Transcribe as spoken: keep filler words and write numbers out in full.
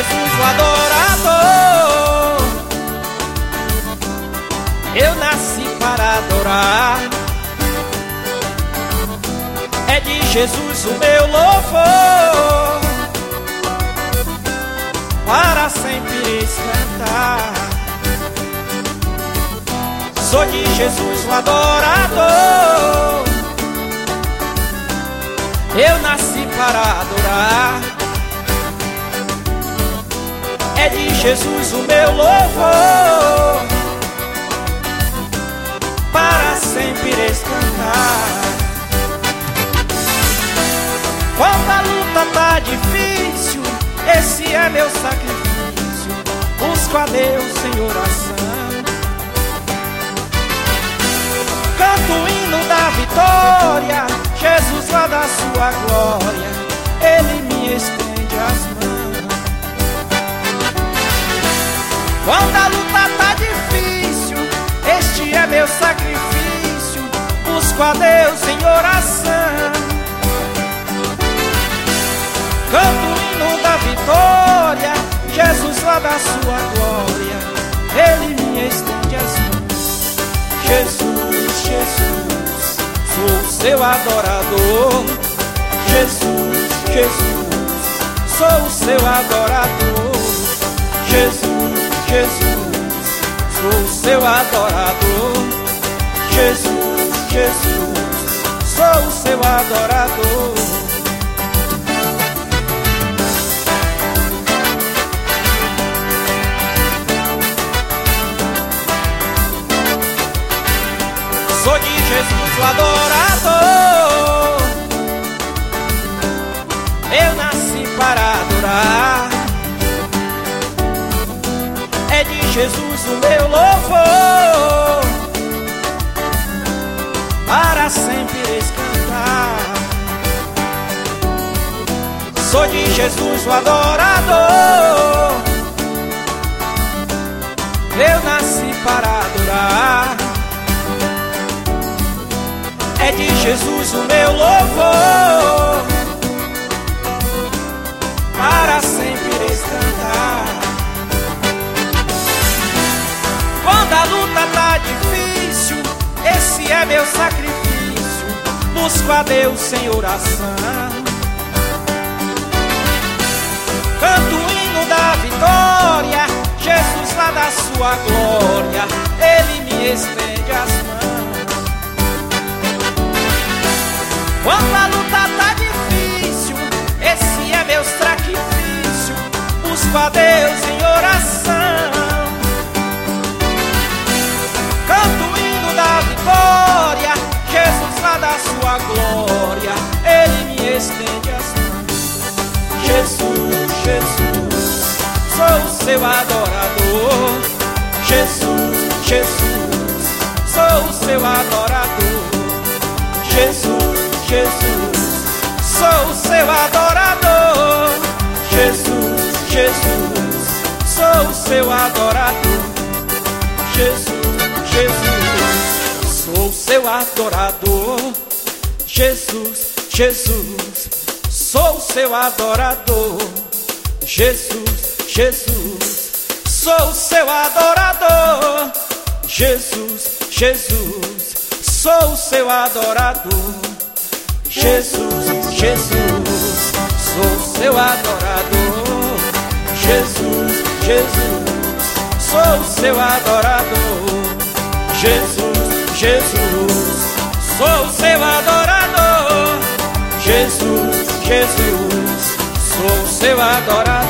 Jesus o adorador. Eu nasci para adorar. É de Jesus o meu louvor, para sempre cantar. Sou de Jesus o adorador. Eu nasci para adorar. É de Jesus o meu louvor, para sempre cantar. Quando a luta tá difícil, esse é meu sacrifício. Busco a Deus em oração. Canto o hino da vitória, Jesus lá da sua glória, Ele me estende as mãos. Quando a luta tá difícil, este é meu sacrifício. Busco a Deus em oração. Canto o hino da vitória, Jesus lá da sua glória, Ele me estende as mãos. Jesus, Jesus, sou o seu adorador. Jesus, Jesus, sou o seu adorador. Jesus, Jesus, sou o seu adorador. Jesus, Jesus, sou o seu adorador. Sou de Jesus o adorador. Eu nasci para adorar. É de Jesus o meu louvor, para sempre cantar. Sou de Jesus o adorador. Eu nasci para adorar. É de Jesus o meu louvor, para sempre cantar. Quando a luta tá difícil, esse é meu sacrifício. Busco a Deus em oração. Canto o hino da vitória, Jesus lá da sua glória, Ele me estende as mãos. Quando a luta tá difícil, esse é meu sacrifício. Busco a Deus em oração. Canto o hino da vitória, Jesus lá da sua glória, Ele me estende as mãos. Jesus, Jesus, sou o seu adorador. Jesus, Jesus, sou o seu adorador. Jesus, Jesus, sou o seu adorador. Jesus, Jesus, sou o seu adorador. Jesus, Jesus, sou o seu adorador. Jesus, Jesus, sou o seu adorador. Jesus, Jesus, sou o seu adorador. Jesus, Jesus, sou o seu adorador. Jesus, Jesus, sou o seu adorador. Jesus, Jesus, sou o seu adorador. Jesus, Jesus, sou o seu adorador. Jesus, Jesus, sou o seu adorador.